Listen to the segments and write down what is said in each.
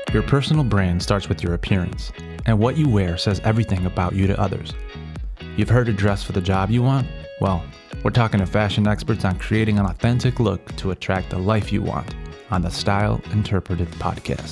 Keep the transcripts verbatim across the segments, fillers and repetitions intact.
Your personal brand starts with your appearance, and what you wear says everything about you to others. You've heard a dress for the job you want? Well, we're talking to fashion experts on creating an authentic look to attract the life you want on the Style Interpreted podcast.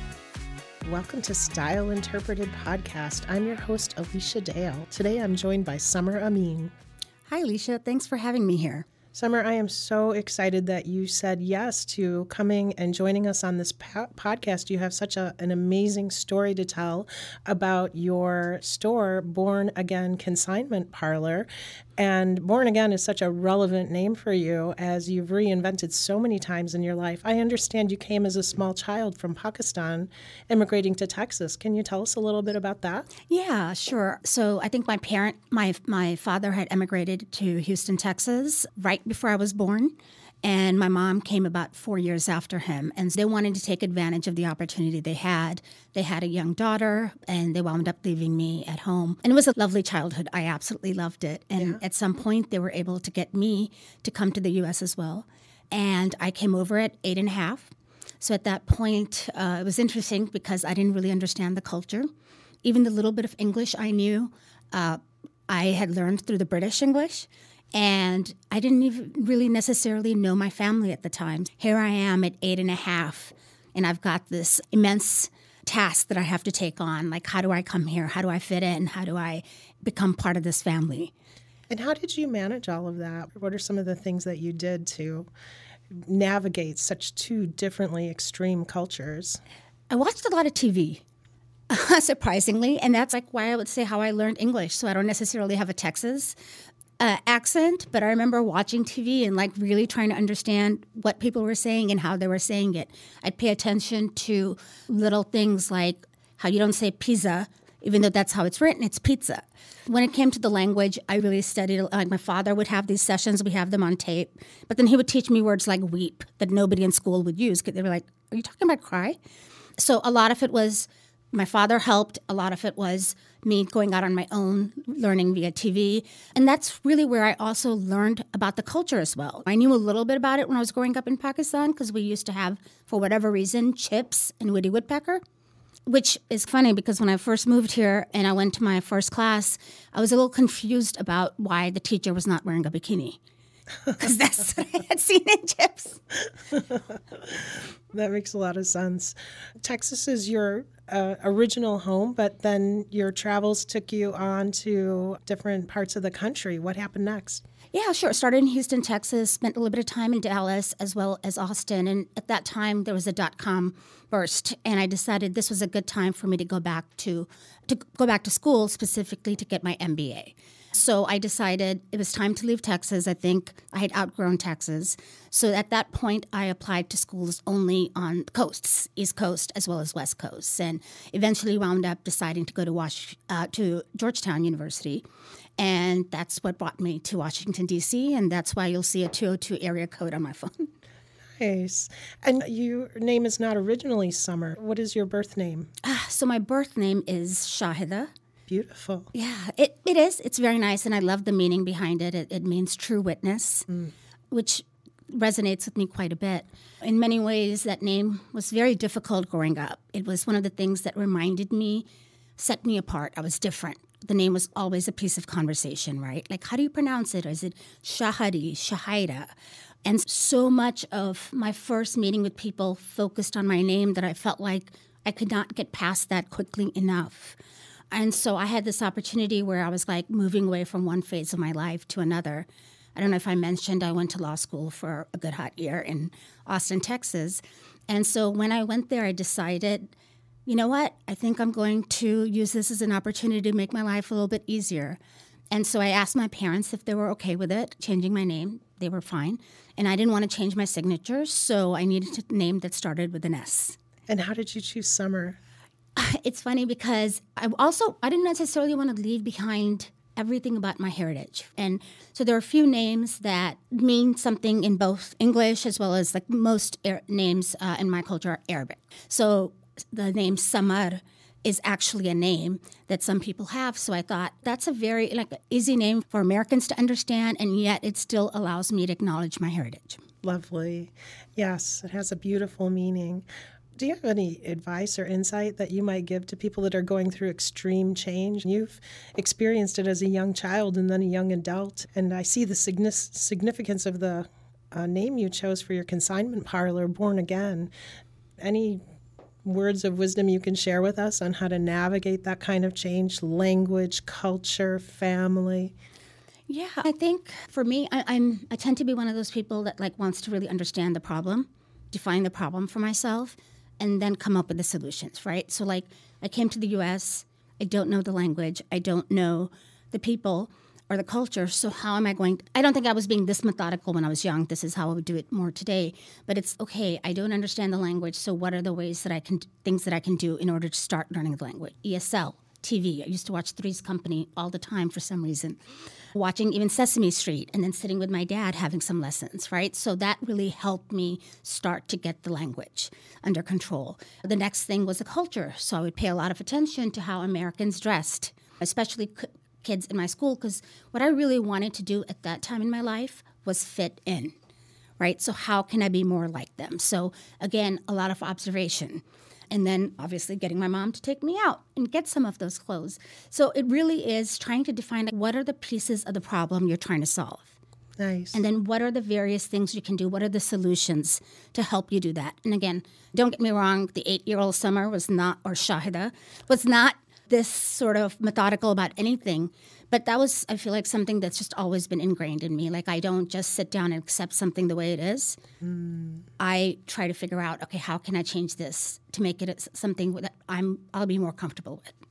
Welcome to Style Interpreted Podcast. I'm your host, Alicia Dale. Today I'm joined by Summer Amin. Hi, Alicia. Thanks for having me here. Summer, I am so excited that you said yes to coming and joining us on this po- podcast. You have such a, an amazing story to tell about your store, Born Again Consignment Parlor. And Born Again is such a relevant name for you as you've reinvented so many times in your life. I understand you came as a small child from Pakistan, immigrating to Texas. Can you tell us a little bit about that? Yeah, sure. So I think my parent, my my father had emigrated to Houston, Texas, right before I was born. And my mom came about four years after him. And they wanted to take advantage of the opportunity they had. They had a young daughter, and they wound up leaving me at home. And it was a lovely childhood. I absolutely loved it. And yeah. At some point, they were able to get me to come to the U S as well. And I came over at eight and a half. So at that point, uh, it was interesting because I didn't really understand the culture. Even the little bit of English I knew, uh, I had learned through the British English. And I didn't even really necessarily know my family at the time. Here I am at eight and a half, and I've got this immense task that I have to take on. Like, how do I come here? How do I fit in? How do I become part of this family? And how did you manage all of that? What are some of the things that you did to navigate such two differently extreme cultures? I watched a lot of T V. Surprisingly, and that's like why I would say how I learned English. So I don't necessarily have a Texas Uh, accent, but I remember watching T V and like really trying to understand what people were saying and how they were saying it. I'd pay attention to little things like how you don't say pizza, even though that's how it's written, it's pizza. When it came to the language, I really studied. Like my father would have these sessions, we have them on tape, but then he would teach me words like weep that nobody in school would use. They were like, are you talking about cry? So a lot of it was my father helped. A lot of it was me going out on my own, learning via T V. And that's really where I also learned about the culture as well. I knew a little bit about it when I was growing up in Pakistan because we used to have, for whatever reason, chips and Woody Woodpecker, which is funny because when I first moved here and I went to my first class, I was a little confused about why the teacher was not wearing a bikini. Because that's what I had seen in chips. That makes a lot of sense. Texas is your uh, original home, but then your travels took you on to different parts of the country. What happened next? Yeah, sure. Started in Houston, Texas, spent a little bit of time in Dallas as well as Austin. And at that time, there was a dot-com burst, and I decided this was a good time for me to go back to, to go back to school, specifically to get my M B A. So I decided it was time to leave Texas. I think I had outgrown Texas. So at that point, I applied to schools only on coasts, East Coast as well as West Coast, and eventually wound up deciding to go to Wash, uh, to Georgetown University. And that's what brought me to Washington, D C, and that's why you'll see a two oh two area code on my phone. Nice. And your name is not originally Summer. What is your birth name? Uh, so my birth name is Shahida. Beautiful. Yeah, it, it is. It's very nice, and I love the meaning behind it. It, it means true witness, mm. which resonates with me quite a bit. In many ways, that name was very difficult growing up. It was one of the things that reminded me, set me apart. I was different. The name was always a piece of conversation, right? Like, how do you pronounce it? Or is it Shahadi, Shahida? And so much of my first meeting with people focused on my name that I felt like I could not get past that quickly enough. And so I had this opportunity where I was like moving away from one phase of my life to another. I don't know if I mentioned I went to law school for a good hot year in Austin, Texas. And so when I went there, I decided, you know what? I think I'm going to use this as an opportunity to make my life a little bit easier. And so I asked my parents if they were okay with it, changing my name. They were fine. And I didn't want to change my signature, so I needed a name that started with an S. And how did you choose Summer? It's funny because I also, I didn't necessarily want to leave behind everything about my heritage. And so there are a few names that mean something in both English as well as like most Ar- names uh, in my culture are Arabic. So the name Samar is actually a name that some people have. So I thought that's a very like easy name for Americans to understand, and yet it still allows me to acknowledge my heritage. Lovely. Yes, it has a beautiful meaning. Do you have any advice or insight that you might give to people that are going through extreme change? You've experienced it as a young child and then a young adult, and I see the signi- significance of the uh, name you chose for your consignment parlor, Born Again. Any words of wisdom you can share with us on how to navigate that kind of change, language, culture, family? Yeah, I think for me, I, I'm I tend to be one of those people that like wants to really understand the problem, define the problem for myself, and then come up with the solutions, right? So like I came to the U S, I don't know the language, I don't know the people or the culture, so how am I going to, I don't think I was being this methodical when I was young. This is how I would do it more today. But it's okay, I don't understand the language, so what are the ways that I can, things that I can do in order to start learning the language? E S L, T V. I used to watch Three's Company all the time for some reason. Watching even Sesame Street and then sitting with my dad having some lessons, right? So that really helped me start to get the language under control. The next thing was the culture. So I would pay a lot of attention to how Americans dressed, especially c- kids in my school, because what I really wanted to do at that time in my life was fit in, right? So how can I be more like them? So again, a lot of observation. And then obviously getting my mom to take me out and get some of those clothes. So it really is trying to define like, what are the pieces of the problem you're trying to solve. Nice. And then what are the various things you can do? What are the solutions to help you do that? And again, don't get me wrong, the eight-year-old Summer was not, or Shahida, was not this sort of methodical about anything. But that was, I feel like, something that's just always been ingrained in me. Like I don't just sit down and accept something the way it is. Mm. I try to figure out, okay, how can I change this to make it something that I'm, I'll be more comfortable with.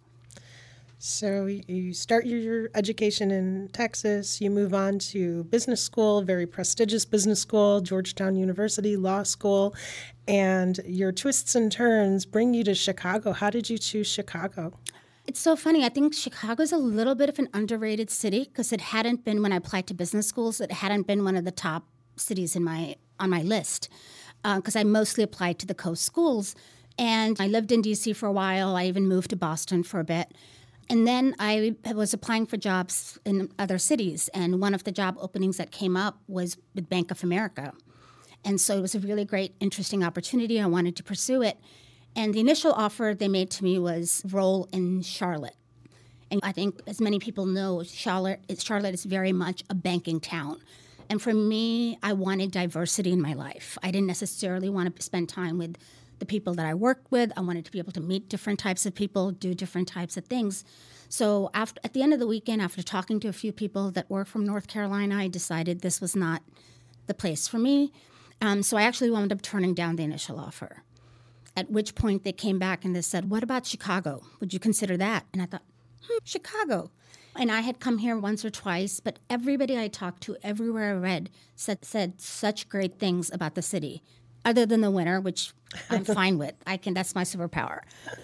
So you start your education in Texas, you move on to business school, very prestigious business school, Georgetown University Law School, and your twists and turns bring you to Chicago. How did you choose Chicago? It's so funny. I think Chicago's a little bit of an underrated city because it hadn't been, when I applied to business schools, it hadn't been one of the top cities in my on my list because uh, I mostly applied to the coast schools. And I lived in D C for a while. I even moved to Boston for a bit. And then I was applying for jobs in other cities. And one of the job openings that came up was with Bank of America. And so it was a really great, interesting opportunity. I wanted to pursue it. And the initial offer they made to me was role in Charlotte. And I think, as many people know, Charlotte, Charlotte is very much a banking town. And for me, I wanted diversity in my life. I didn't necessarily want to spend time with the people that I worked with. I wanted to be able to meet different types of people, do different types of things. So after, at the end of the weekend, after talking to a few people that were from North Carolina, I decided this was not the place for me. Um, so I actually wound up turning down the initial offer. At which point they came back and they said, what about Chicago? Would you consider that? And I thought, hmm, Chicago. And I had come here once or twice, but everybody I talked to, everywhere I read, said, said such great things about the city, other than the winter, which I'm fine with. I can, that's my superpower.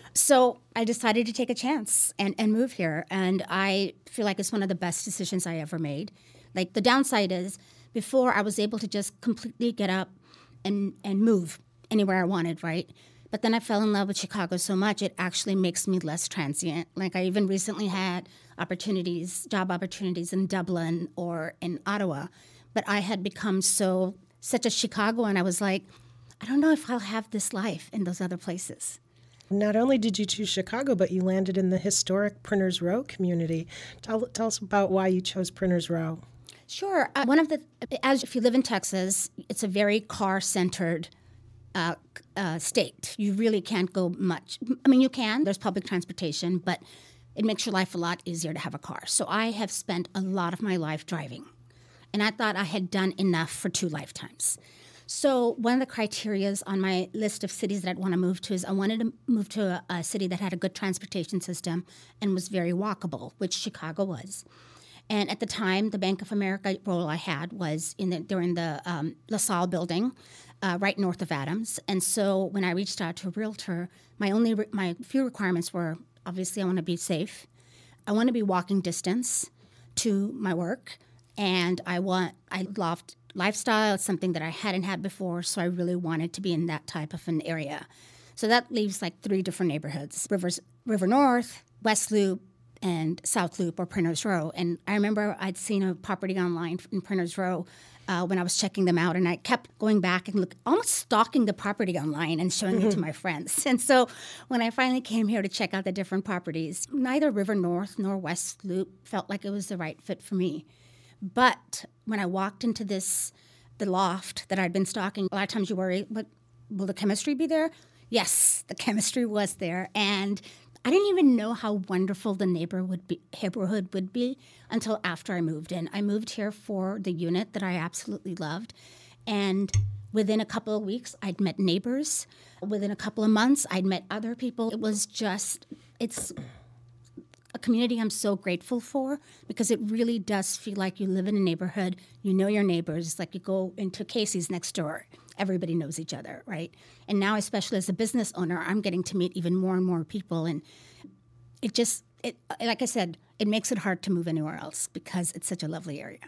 So I decided to take a chance and, and move here. And I feel like it's one of the best decisions I ever made. Like the downside is, before I was able to just completely get up and, and move anywhere I wanted, right? But then I fell in love with Chicago so much, it actually makes me less transient. Like I even recently had opportunities, job opportunities in Dublin or in Ottawa. But I had become so, such a Chicagoan, I was like, I don't know if I'll have this life in those other places. Not only did you choose Chicago, but you landed in the historic Printers Row community. Tell, tell us about why you chose Printers Row. Sure. Uh, one of the, as if you live in Texas, it's a very car-centered Uh, uh, state. You really can't go much. I mean, you can. There's public transportation, but it makes your life a lot easier to have a car. So I have spent a lot of my life driving, and I thought I had done enough for two lifetimes. So one of the criterias on my list of cities that I'd want to move to is I wanted to move to a, a city that had a good transportation system and was very walkable, which Chicago was. And at the time, the Bank of America role I had was in the, during the um, LaSalle building, uh, right north of Adams. And so when I reached out to a realtor, my only re- my few requirements were, obviously, I want to be safe. I want to be walking distance to my work. And I want, I loved lifestyle. It's something that I hadn't had before, so I really wanted to be in that type of an area. So that leaves like three different neighborhoods: Rivers, River North, West Loop, and South Loop or Printers Row. And I remember I'd seen a property online in Printers Row uh, when I was checking them out, and I kept going back and look, almost stalking the property online and showing mm-hmm. it to my friends. And so when I finally came here to check out the different properties, neither River North nor West Loop felt like it was the right fit for me. But when I walked into this, the loft that I'd been stalking, a lot of times you worry, but will the chemistry be there? Yes, the chemistry was there. And I didn't even know how wonderful the neighbor would be, neighborhood would be until after I moved in. I moved here for the unit that I absolutely loved. And within a couple of weeks, I'd met neighbors. Within a couple of months, I'd met other people. It was just, it's a community I'm so grateful for because it really does feel like you live in a neighborhood. You know your neighbors. It's like you go into Casey's next door. Everybody knows each other, right? And now, especially as a business owner, I'm getting to meet even more and more people. And it just, it, like I said, it makes it hard to move anywhere else because it's such a lovely area.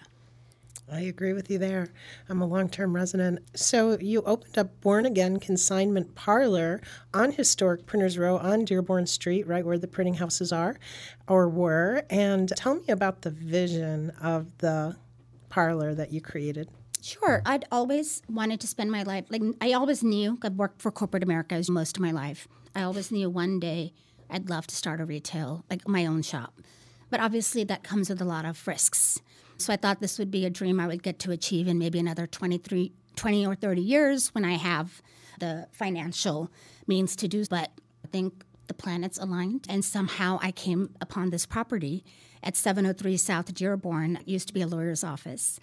I agree with you there. I'm a long-term resident. So you opened up Born Again Consignment Parlor on historic Printers Row on Dearborn Street, right where the printing houses are or were. And tell me about the vision of the parlor that you created. Sure. I'd always wanted to spend my life, like I always knew, I've worked for corporate America most of my life. I always knew one day I'd love to start a retail, like my own shop. But obviously that comes with a lot of risks. So I thought this would be a dream I would get to achieve in maybe another twenty-three, twenty or thirty years when I have the financial means to do. But I think the planets aligned, and somehow I came upon this property at seven oh three South Dearborn. It used to be a lawyer's office.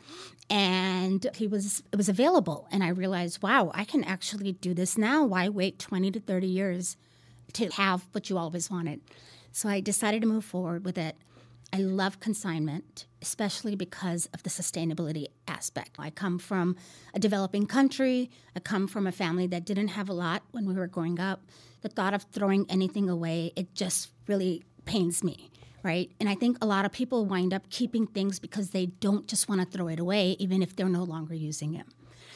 And he was it was available. And I realized, wow, I can actually do this now. Why wait twenty to thirty years to have what you always wanted? So I decided to move forward with it. I love consignment, especially because of the sustainability aspect. I come from a developing country. I come from a family that didn't have a lot when we were growing up. The thought of throwing anything away, it just really pains me, right? And I think a lot of people wind up keeping things because they don't just want to throw it away, even if they're no longer using it.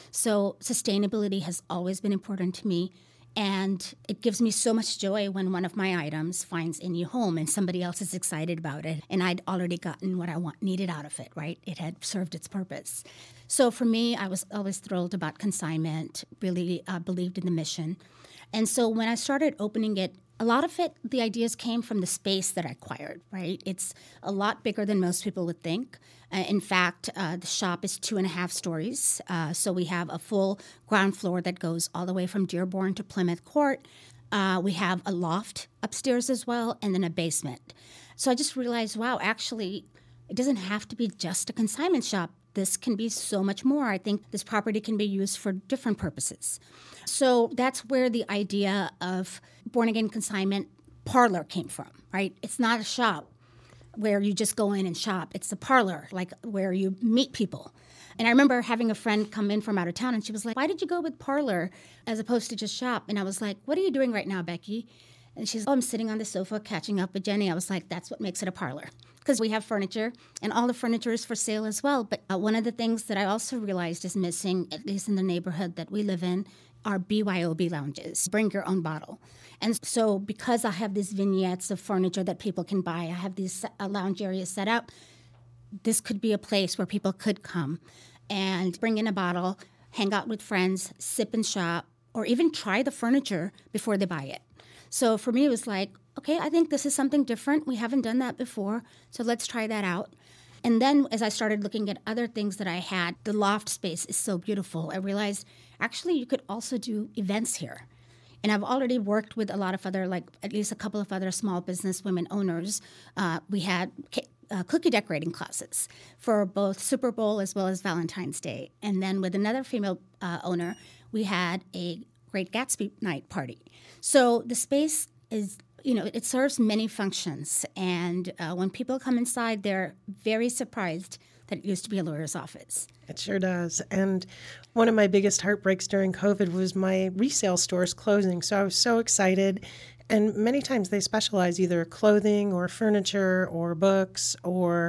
So sustainability has always been important to me. And it gives me so much joy when one of my items finds a new home and somebody else is excited about it. And I'd already gotten what I want, needed out of it, right? It had served its purpose. So for me, I was always thrilled about consignment, really uh, believed in the mission. And so when I started opening it, a lot of it, the ideas came from the space that I acquired, right? It's a lot bigger than most people would think. Uh, in fact, uh, the shop is two and a half stories. Uh, so we have a full ground floor that goes all the way from Dearborn to Plymouth Court. Uh, we have a loft upstairs as well, and then a basement. So I just realized, wow, actually, it doesn't have to be just a consignment shop. This can be so much more. I think this property can be used for different purposes. So that's where the idea of Born Again Consignment Parlor came from, right? It's not a shop where you just go in and shop. It's a parlor, like where you meet people. And I remember having a friend come in from out of town, and she was like, why did you go with parlor as opposed to just shop? And I was like, what are you doing right now, Becky? And she's, oh, I'm sitting on the sofa catching up with Jenny. I was like, that's what makes it a parlor. Because we have furniture, and all the furniture is for sale as well. But uh, one of the things that I also realized is missing, at least in the neighborhood that we live in, are B Y O B lounges, bring your own bottle. And so because I have these vignettes of furniture that people can buy, I have these uh, lounge areas set up, this could be a place where people could come and bring in a bottle, hang out with friends, sip and shop, or even try the furniture before they buy it. So for me, it was like, okay, I think this is something different. We haven't done that before, so let's try that out. And then as I started looking at other things that I had, the loft space is so beautiful. I realized, actually, you could also do events here. And I've already worked with a lot of other, like at least a couple of other small business women owners. Uh, we had uh, cookie decorating classes for both Super Bowl as well as Valentine's Day. And then with another female uh, owner, we had a Great Gatsby night party. So the space is, you know, it serves many functions. And uh, when people come inside, they're very surprised that it used to be a lawyer's office. It sure does. And one of my biggest heartbreaks during COVID was my resale stores closing. So I was so excited. And many times they specialize either clothing or furniture or books or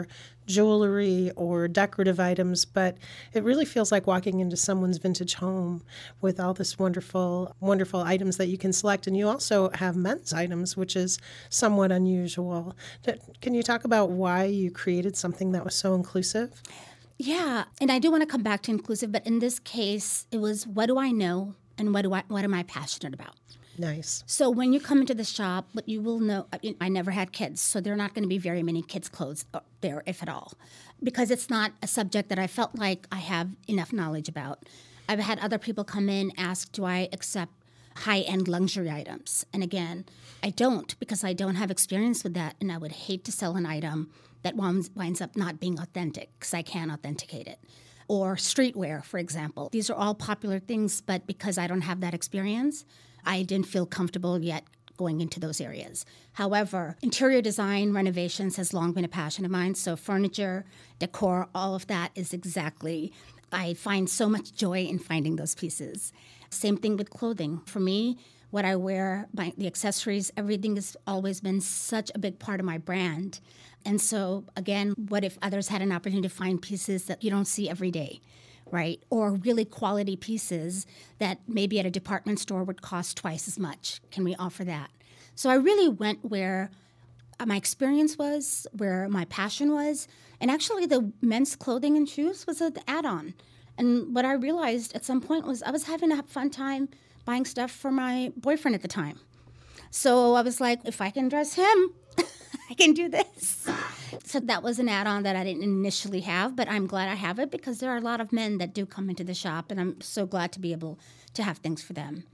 jewelry or decorative items, but it really feels like walking into someone's vintage home with all this wonderful, wonderful items that you can select. And you also have men's items, which is somewhat unusual. Can you talk about why you created something that was so inclusive? Yeah, and I do want to come back to inclusive, but in this case, it was what do I know and what do I what am I passionate about? Nice. So when you come into the shop, what you will know, I never had kids, so there are not going to be very many kids' clothes there, if at all, because it's not a subject that I felt like I have enough knowledge about. I've had other people come in, ask, do I accept high-end luxury items? And again, I don't, because I don't have experience with that, and I would hate to sell an item that winds, winds up not being authentic, because I can't authenticate it. Or streetwear, for example. These are all popular things, but because I don't have that experience, I didn't feel comfortable yet going into those areas. However, interior design renovations has long been a passion of mine. So furniture, decor, all of that is exactly, I find so much joy in finding those pieces. Same thing with clothing. For me, what I wear, my, the accessories, everything has always been such a big part of my brand. And so, again, what if others had an opportunity to find pieces that you don't see every day? Right? Or really quality pieces that maybe at a department store would cost twice as much. Can we offer that? So I really went where my experience was, where my passion was, and actually the men's clothing and shoes was an add-on. And what I realized at some point was I was having a fun time buying stuff for my boyfriend at the time. So I was like, if I can dress him, I can do this. So that was an add-on that I didn't initially have, but I'm glad I have it because there are a lot of men that do come into the shop, and I'm so glad to be able to have things for them.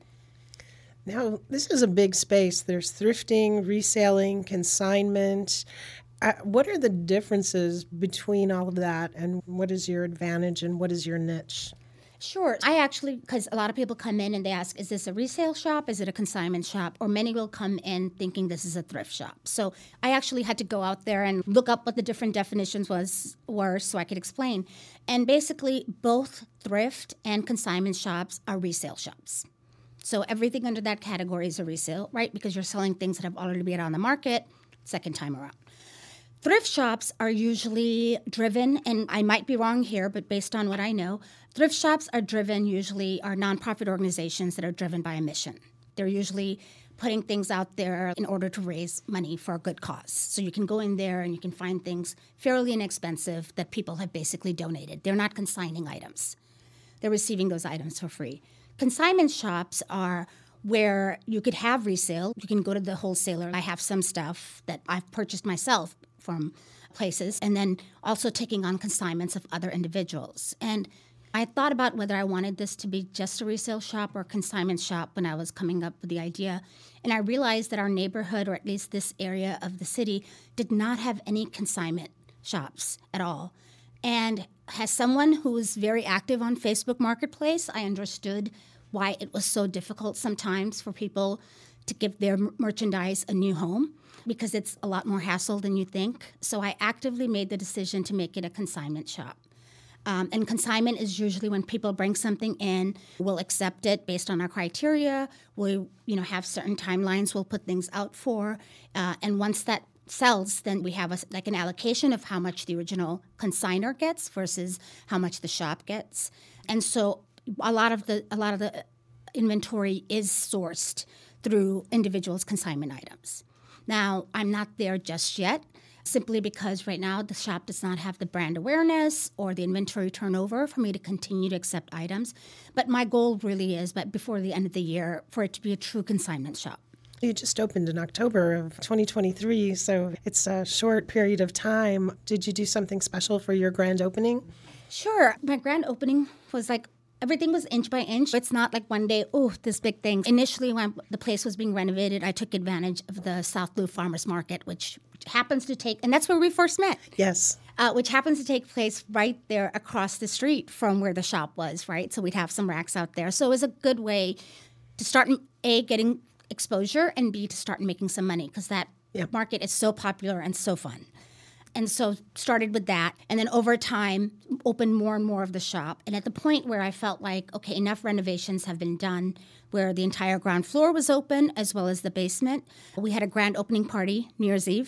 Now, this is a big space. There's thrifting, reselling, consignment. Uh, what are the differences between all of that, and what is your advantage and what is your niche? Sure. I actually, because a lot of people come in and they ask, is this a resale shop? Is it a consignment shop? Or many will come in thinking this is a thrift shop. So I actually had to go out there and look up what the different definitions was were so I could explain. And basically, both thrift and consignment shops are resale shops. So everything under that category is a resale, right? Because you're selling things that have already been on the market second time around. Thrift shops are usually driven, and I might be wrong here, but based on what I know, thrift shops are driven usually are nonprofit organizations that are driven by a mission. They're usually putting things out there in order to raise money for a good cause. So you can go in there and you can find things fairly inexpensive that people have basically donated. They're not consigning items. They're receiving those items for free. Consignment shops are where you could have resale. You can go to the wholesaler. I have some stuff that I've purchased myself from places, and then also taking on consignments of other individuals. And I thought about whether I wanted this to be just a resale shop or a consignment shop when I was coming up with the idea. And I realized that our neighborhood, or at least this area of the city, did not have any consignment shops at all. And as someone who was very active on Facebook Marketplace, I understood why it was so difficult sometimes for people to give their merchandise a new home, because it's a lot more hassle than you think. So I actively made the decision to make it a consignment shop. Um, and consignment is usually when people bring something in, we'll accept it based on our criteria. We, you know, have certain timelines we'll put things out for. Uh, and once that sells, then we have a, like an allocation of how much the original consignor gets versus how much the shop gets. And so a lot of the a lot of the inventory is sourced through individuals' consignment items. Now, I'm not there just yet, simply because right now the shop does not have the brand awareness or the inventory turnover for me to continue to accept items. But my goal really is, but before the end of the year, for it to be a true consignment shop. You just opened in October of twenty twenty-three, so it's a short period of time. Did you do something special for your grand opening? Sure. My grand opening was like, everything was inch by inch. It's not like one day, oh, this big thing. Initially, when the place was being renovated, I took advantage of the South Loop Farmers Market, which happens to take, and that's where we first met. Yes. Uh, which happens to take place right there across the street from where the shop was, right? So we'd have some racks out there. So it was a good way to start, A, getting exposure, and B, to start making some money, because that yep. market is so popular and so fun. And so started with that, and then over time, opened more and more of the shop. And at the point where I felt like, okay, enough renovations have been done, where the entire ground floor was open, as well as the basement, we had a grand opening party, New Year's Eve,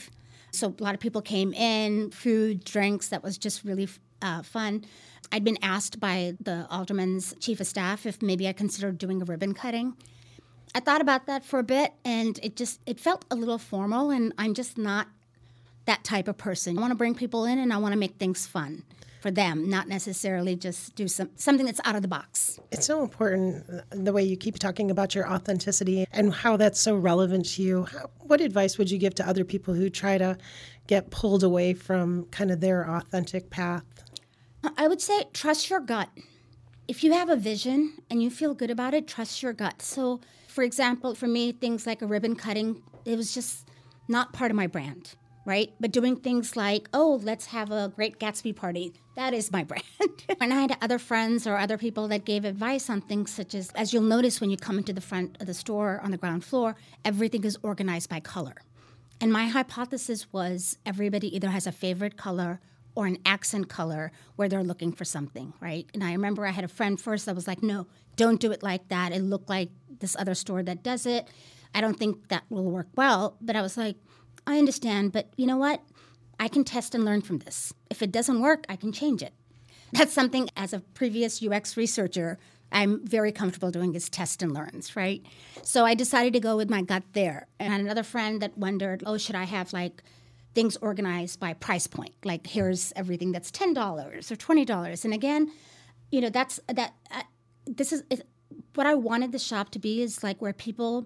So a lot of people came in, food, drinks. That was just really uh, fun. I'd been asked by the alderman's chief of staff if maybe I considered doing a ribbon cutting. I thought about that for a bit, and it just it felt a little formal, and I'm just not that type of person. I want to bring people in, and I want to make things fun for them, not necessarily just do some something that's out of the box. It's so important the way you keep talking about your authenticity and how that's so relevant to you. How, what advice would you give to other people who try to get pulled away from kind of their authentic path? I would say trust your gut. If you have a vision and you feel good about it, trust your gut. So, for example, for me, things like a ribbon cutting, it was just not part of my brand, right? But doing things like, oh, let's have a Great Gatsby party, that is my brand. And I had other friends or other people that gave advice on things such as, as you'll notice when you come into the front of the store on the ground floor, everything is organized by color. And my hypothesis was everybody either has a favorite color or an accent color where they're looking for something, right? And I remember I had a friend first that was like, no, don't do it like that. It looked like this other store that does it. I don't think that will work well. But I was like, I understand, but you know what? I can test and learn from this. If it doesn't work, I can change it. That's something as a previous U X researcher, I'm very comfortable doing is test and learns, right? So I decided to go with my gut there. And I had another friend that wondered, oh, should I have like things organized by price point? Like here's everything that's ten dollars or twenty dollars. And again, you know, that's that. Uh, this is it, what I wanted the shop to be is like where people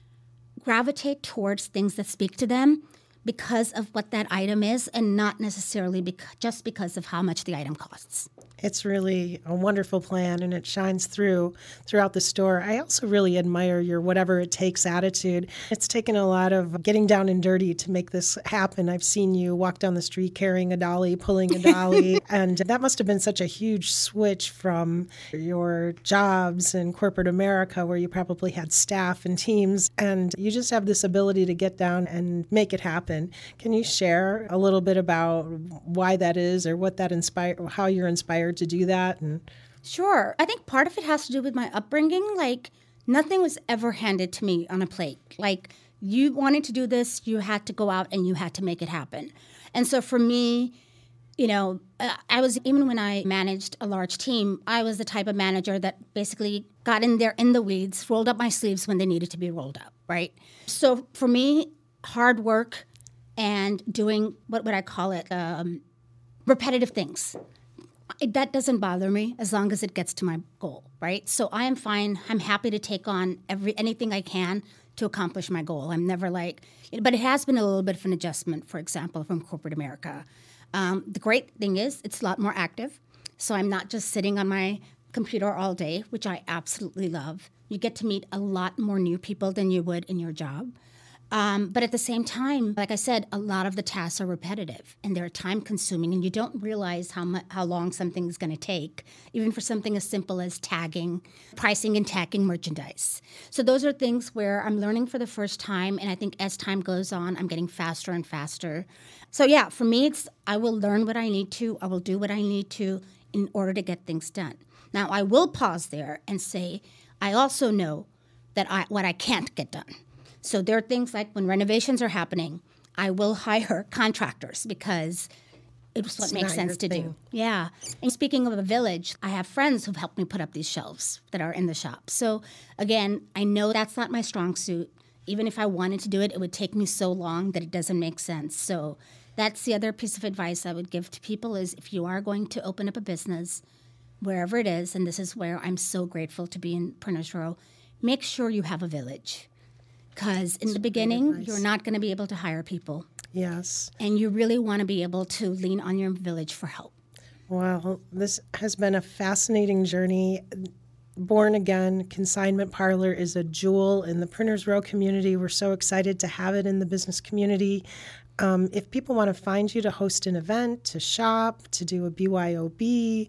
gravitate towards things that speak to them because of what that item is and not necessarily bec- just because of how much the item costs. It's really a wonderful plan, and it shines through throughout the store. I also really admire your whatever it takes attitude. It's taken a lot of getting down and dirty to make this happen. I've seen you walk down the street carrying a dolly, pulling a dolly, and that must have been such a huge switch from your jobs in corporate America where you probably had staff and teams, and you just have this ability to get down and make it happen. Can you share a little bit about why that is or what that inspired, how you're inspired to do that? And Sure. I think part of it has to do with my upbringing. Like, nothing was ever handed to me on a plate. Like, you wanted to do this, you had to go out and you had to make it happen. And so for me, you know, uh, I was, even when I managed a large team, I was the type of manager that basically got in there in the weeds, rolled up my sleeves when they needed to be rolled up, right? So for me, hard work and doing, what would I call it, um, repetitive things. It, that doesn't bother me as long as it gets to my goal, right? So I am fine. I'm happy to take on every anything I can to accomplish my goal. I'm never like, but it has been a little bit of an adjustment, for example, from corporate America. Um, the great thing is it's a lot more active. So I'm not just sitting on my computer all day, which I absolutely love. You get to meet a lot more new people than you would in your job. Um, but at the same time, like I said, a lot of the tasks are repetitive and they're time consuming, and you don't realize how mu- how long something's going to take, even for something as simple as tagging, pricing and tagging merchandise. So those are things where I'm learning for the first time, and I think as time goes on, I'm getting faster and faster. So yeah, for me, it's I will learn what I need to, I will do what I need to in order to get things done. Now, I will pause there and say, I also know that I what I can't get done. So there are things like when renovations are happening, I will hire contractors because it's what It's makes not sense your to thing. do. Yeah. And speaking of a village, I have friends who've helped me put up these shelves that are in the shop. So again, I know that's not my strong suit. Even if I wanted to do it, it would take me so long that it doesn't make sense. So that's the other piece of advice I would give to people is if you are going to open up a business, wherever it is, and this is where I'm so grateful to be in Printers Row, make sure you have a village. Because in the beginning, advice. you're not going to be able to hire people. yes. And you really want to be able to lean on your village for help. Well, this has been a fascinating journey. Born Again Consignment Parlor is a jewel in the Printers Row community. We're so excited to have it in the business community. Um, if people want to find you to host an event, to shop, to do a B Y O B,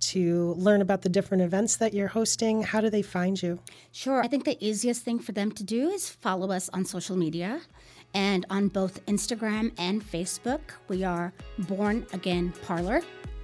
to learn about the different events that you're hosting, how do they find you? Sure. I think the easiest thing for them to do is follow us on social media. And on both Instagram and Facebook, we are Born Again Parlor.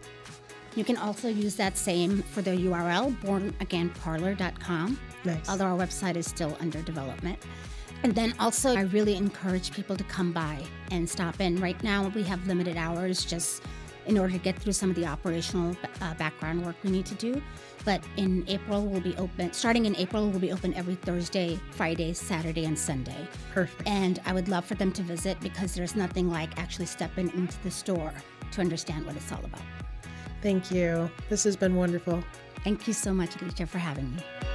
You can also use that same for the U R L, born again parlor dot com. Nice. Although our website is still under development. And then also, I really encourage people to come by and stop in. Right now, we have limited hours just in order to get through some of the operational uh, background work we need to do. But in April, we'll be open. Starting in April, we'll be open every Thursday, Friday, Saturday, and Sunday. Perfect. And I would love for them to visit because there's nothing like actually stepping into the store to understand what it's all about. Thank you. This has been wonderful. Thank you so much, Alicia, for having me.